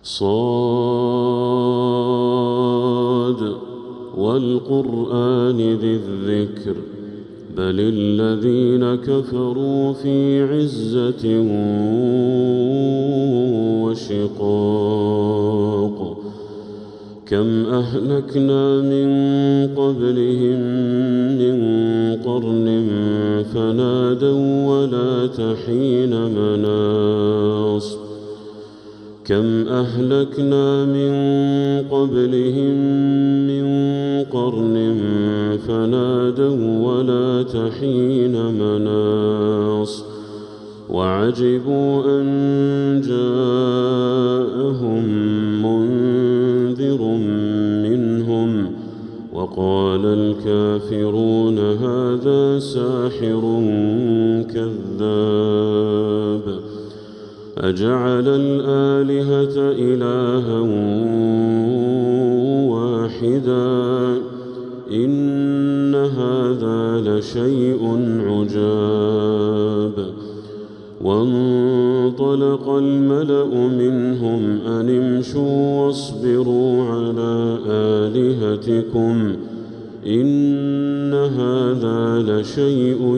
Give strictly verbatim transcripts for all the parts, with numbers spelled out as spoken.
صاد والقرآن ذي الذكر بل الذين كفروا في عزة وشقاق كم أهلكنا من قبلهم من قرن فنادوا ولا تحين مناص كم أهلكنا من قبلهم من قرن فنادوا ولا تحين مناص وعجبوا أن جاءهم منذر منهم وقال الكافرون هذا ساحر كذاب أجعل الآلهة إلها واحدا إن هذا لشيء عجاب وانطلق الملأ منهم أن امشوا واصبروا على آلهتكم إن هذا لشيء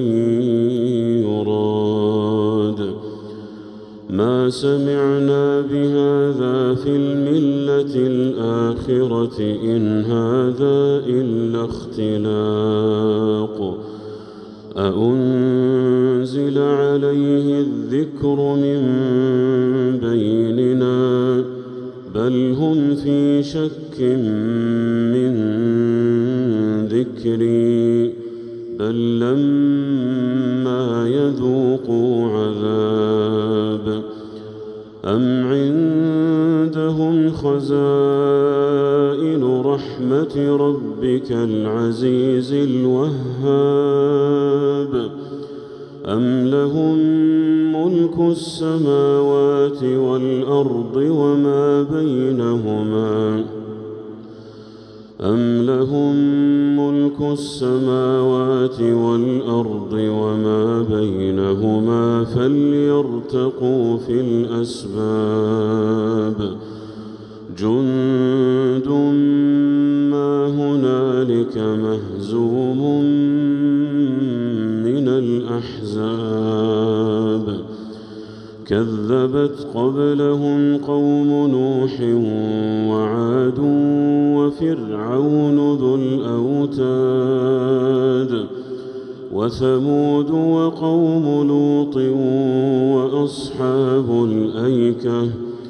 يراد ما سمعنا بهذا في الملة الآخرة إن هذا إلا اختلاق أأنزل عليه الذكر من بيننا بل هم في شك من ذكري بل لما يذوقوا عذاب أم عندهم خزائن رحمة ربك العزيز الوهاب أم لهم ملك السماوات والأرض وما بينهما أم لهم ملك السماوات والأرض وما بينهما فليرتقوا في الأسباب جند ما هنالك مهزوم من الأحزاب كذبت قبلهم قوم نوح وعاد وفرعون ذو الأوتاد وثمود وقوم لوط وأصحاب الأيكة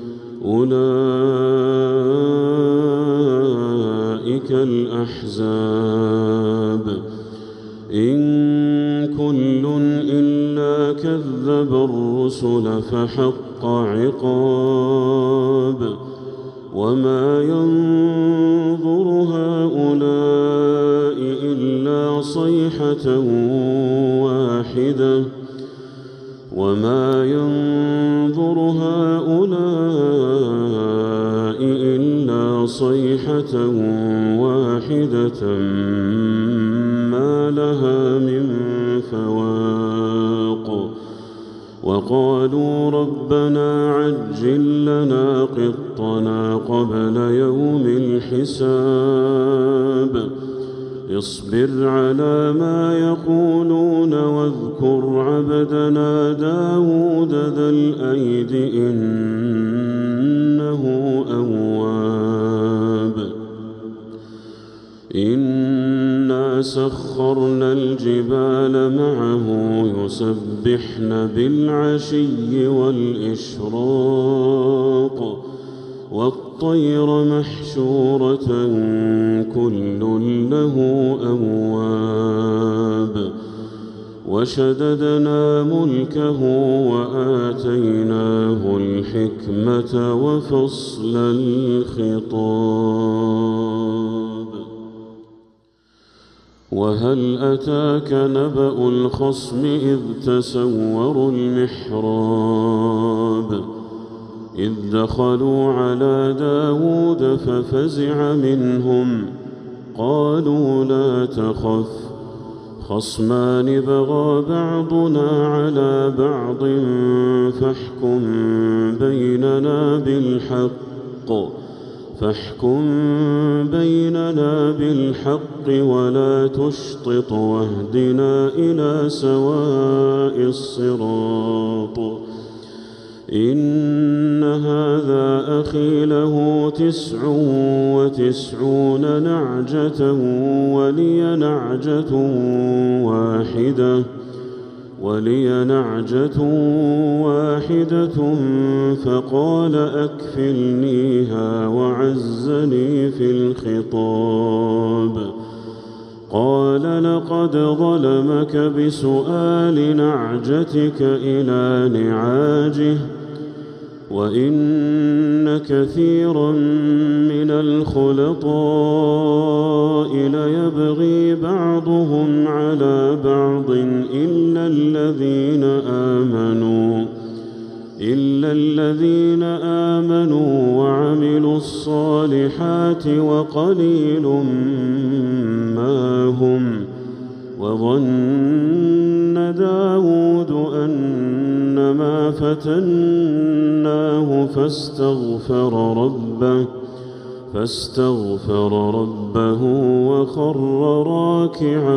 أولئك الأحزاب إن كل إلا كذب الرسل فحق عقاب وما ينظر هؤلاء إلا صيحة واحدة وما ينظر هؤلاء إلا صيحة واحدة ما لها من فواق وقالوا ربنا عجل لنا قطنا قبل يوم الحساب اصبر على ما يقولون واذكر عبدنا داود ذا الأيد إنه أواب إنا سخرنا الجبال معه يسبحن بالعشي والإشراق والطير محشورة كل له أواب وشددنا ملكه وآتيناه الحكمة وفصل الخطاب وهل أتاك نبأ الخصم إذ تسوروا المحراب إذ دخلوا على داود ففزع منهم قالوا لا تخف خصمان بغى بعضنا على بعض فاحكم بيننا بالحق فاحكم بيننا بالحق ولا تشطط واهدنا إلى سواء الصراط. إن هذا أخي له تسع وتسعون نعجة ولي نعجة واحدة ولي نعجة واحدة فقال أكفلنيها وعزني في الخطاب. قال لقد ظلمك بسؤال نعجتك إلى نعاجه وإن كثيرا من الخلطاء ليبغي بعضهم على بعض إلا الذين آمنوا إلا الذين آمنوا وعملوا الصالحات وقليل ما هم. وظن داود أنما فتناه فاستغفر ربه فاستغفر ربه وخر راكعا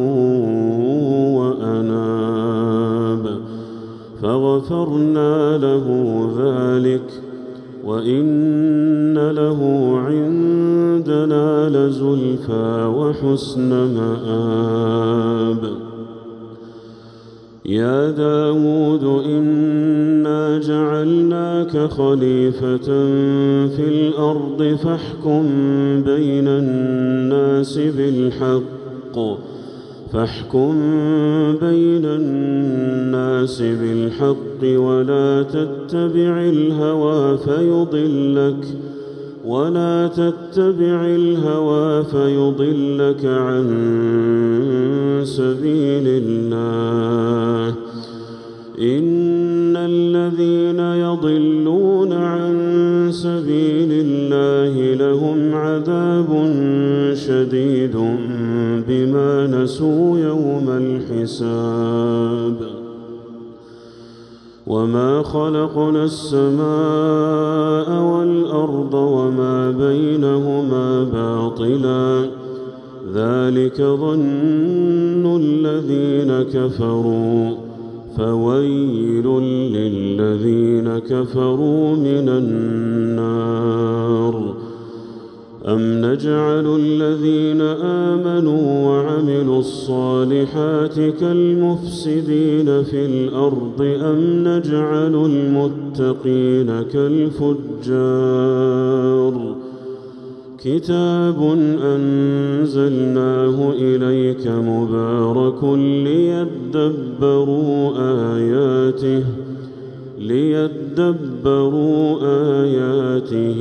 وأناب فغفرنا له ذلك وإن له عندنا لزلفى وحسن مآب. يا داود إنا جعلناك خليفة في الأرض فاحكم بين الناس بالحق فاحكم بين الناس بالحق ولا تتبع الهوى فيضلك ولا تتبع الهوى فيضلك عن سبيل الله. إن الذين يضلون عن سبيل الله لهم عذاب شديد بما نسوا يوم الحساب. وما خلقنا السماء والأرض وما بينهما باطلا ذلك ظن الذين كفروا فويل للذين كفروا من النار. أم نجعل الذين آمنوا وعملوا الصالحات كالمفسدين في الأرض أم نجعل المتقين كالفجار. كتاب أنزلناه إليك مبارك ليدبروا آياته ليدبروا آياته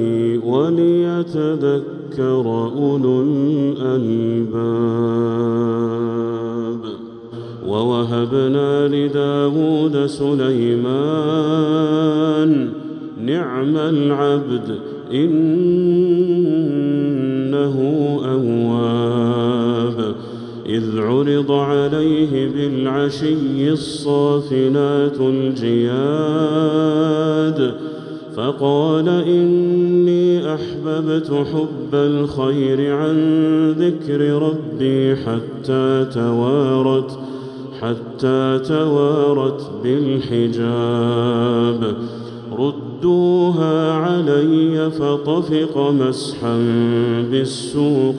وليتذكر أولو الألباب. ووهبنا لداود سليمان نعم العبد إنه أواب. إذ عرض عليه بالعشي الصافنات الجياد فقال إني أحببت حب الخير عن ذكر ربي حتى توارت حتى توارت بالحجاب. ردوها علي فطفق مسحا بالسوق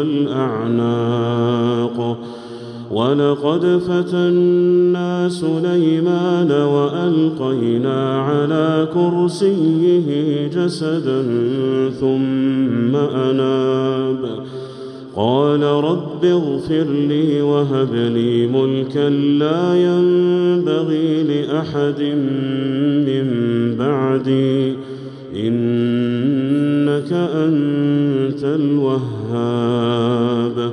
والأعناق. ولقد فتنا سليمان وألقينا على كرسيه جسدا ثم أناب. قال رب اغفر لي وهب لي ملكا لا ينبغي لأحد من بعدي إنك أنت الوهاب.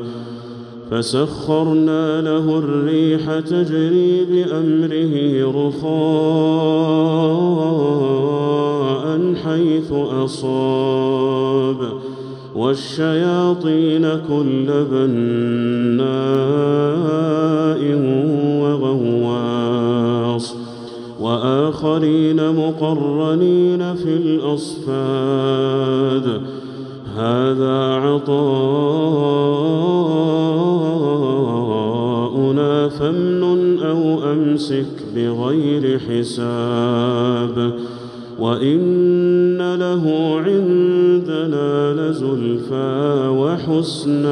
فسخرنا له الريح تجري بأمره رخاء حيث أصاب والشياطين كل بناء وغواص وآخرين مقرنين في الأصفاد هذا عطاؤنا فامنن أو أمسك بغير حساب وإن له عندنا لزلفى وحسن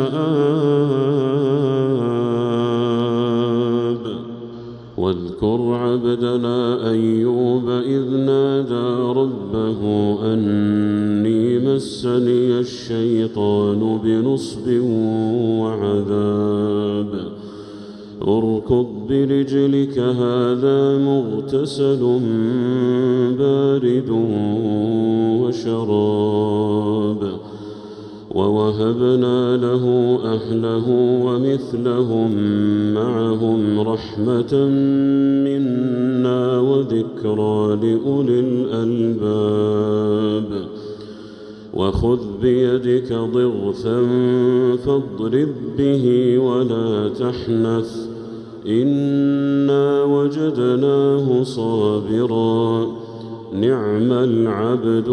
مآب. واذكر عبدنا أيوب إذ نادى ربه أني مسني الشيطان بنصب وعذاب اركض برجلك هذا مغتسل بارد وشراب ووهبنا له أهله ومثلهم معهم رحمة منا وذكرى لأولي الألباب. وخذ بيدك ضغثا فاضرب به ولا تحنث إنا وجدناه صابرا نعم العبد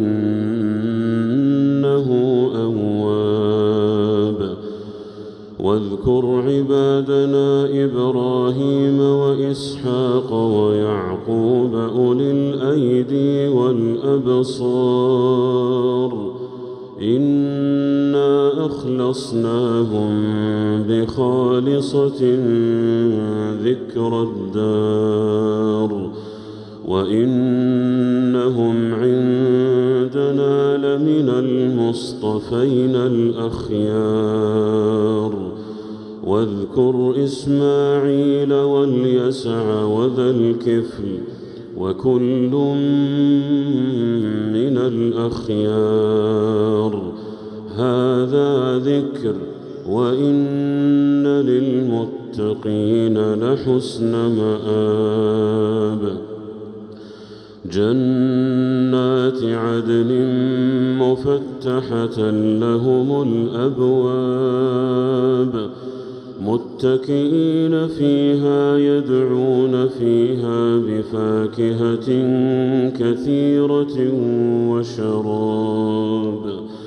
إنه أواب. واذكر عبادنا إبراهيم وإسحاق ويعقوب أولي الأيدي والأبصار إنا أخلصناهم بخالصة ذكر الدار وإنهم عندنا لمن المصطفين الأخيار. واذكر إسماعيل واليسع وذا الكفل وكل من الأخيار هذا ذكر وإن للمتقين لحسن مآب. جنات عدن مفتحة لهم الأبواب متكئين فيها يدعون فيها بفاكهة كثيرة وشراب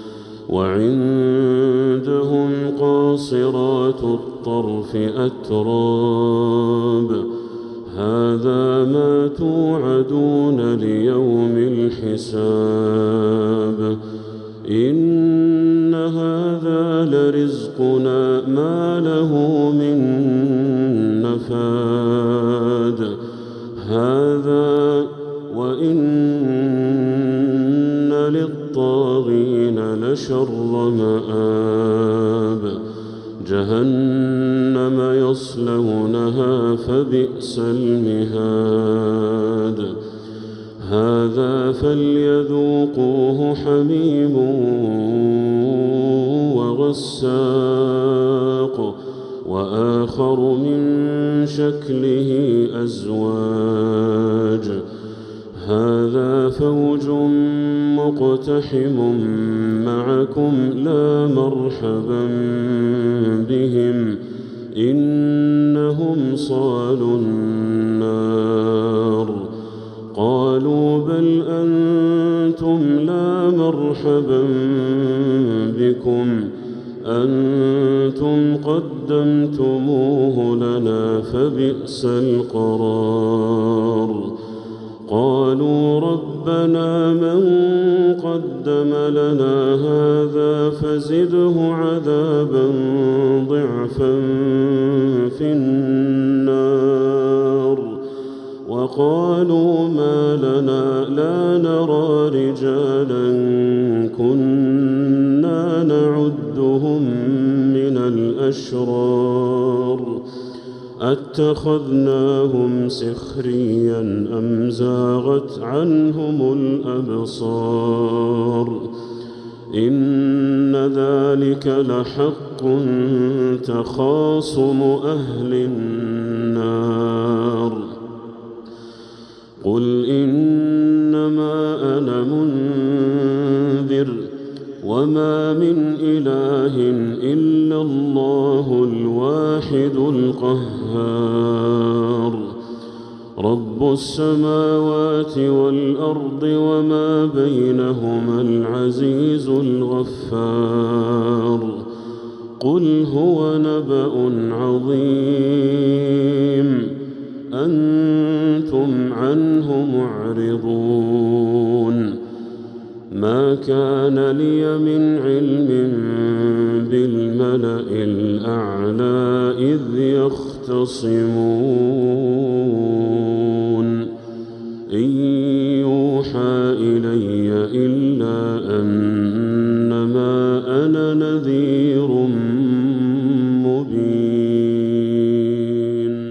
وعندهم قاصرات الطرف أتراب هذا ما توعدون ليوم الحساب إن هذا لرزقنا ما له من نفاد هذا وإن للطاغين لشر مآب. جهنم يصلونها فبئس المهاد هذا فليذوقوه حميم وغساق وآخر من شكله أزواج هذا فوج مقتحم معكم لا مرحبا بهم إنهم صالوا النار قالوا بل أنتم لا مرحبا بكم أنتم قدمتموه لنا فبئس القرار قالوا ربنا من قدم لنا هذا فزده عذابا ضعفا في النار وقالوا ما لنا لا نرى رجالا كنا نعدهم من الأشرار أتخذناهم سخريا أم زاغت عنهم الأبصار إن ذلك لحق تخاصم أهل النار قل إنما أنا منذر وما من إله إلا الله الواحد القهار رب السماوات والأرض وما بينهما العزيز الغفار قل هو نبأ عظيم أنتم عنه معرضون ما كان لي من علم بالملأ الأعلى إذ يختصمون إن يوحى إلي إلا أنما أنا نذير مبين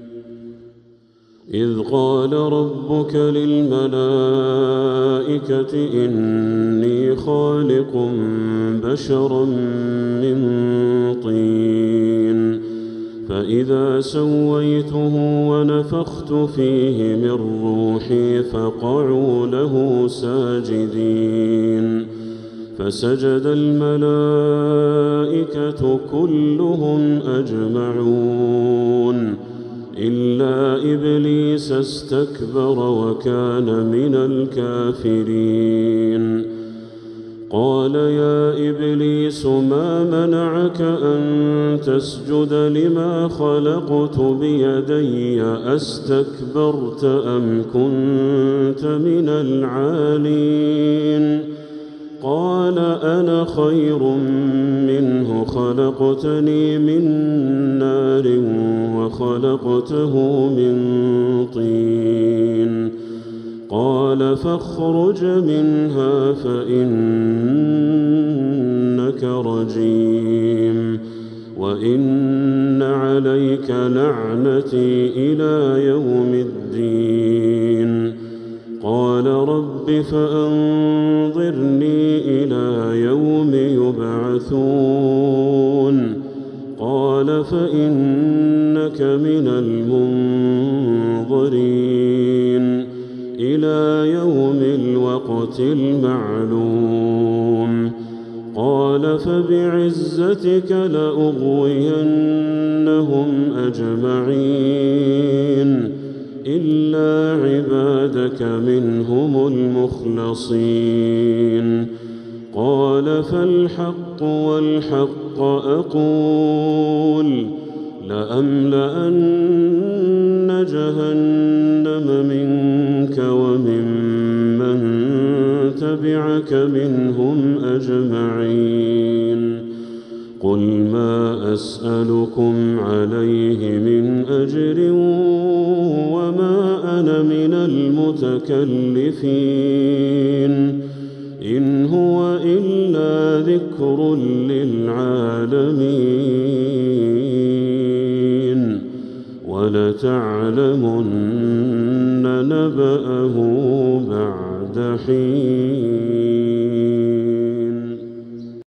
إذ قال ربك للملائكة إني خالق بشرا من طين فإذا سويته ونفخت فيه من روحي فقعوا له ساجدين فسجد الملائكة كلهم أجمعون إلا إبليس استكبر وكان من الكافرين قال يا إبليس ما منعك أن تسجد لما خلقت بيدي أستكبرت أم كنت من العالين قال أنا خير منه خلقتني من نار وخلقته من طين قال فاخرج منها فإنك رجيم وإن عليك لعنتي إلى يوم الدين قال رب فأنظرني إلى يوم يبعثون قال فإنك من المنظرين إلى يوم الوقت المعلوم قال فبعزتك لأغوينهم أجمعين إلا عبادك منهم المخلصين قال فالحق والحق أقول لأملأن جهنم منك وممن تبعك منهم أجمعين قل ما أسألكم عليه من أجر وما أنا من المتكلفين إن هو إلا ذكر للعالمين ولتعلمن نبأه بعد حين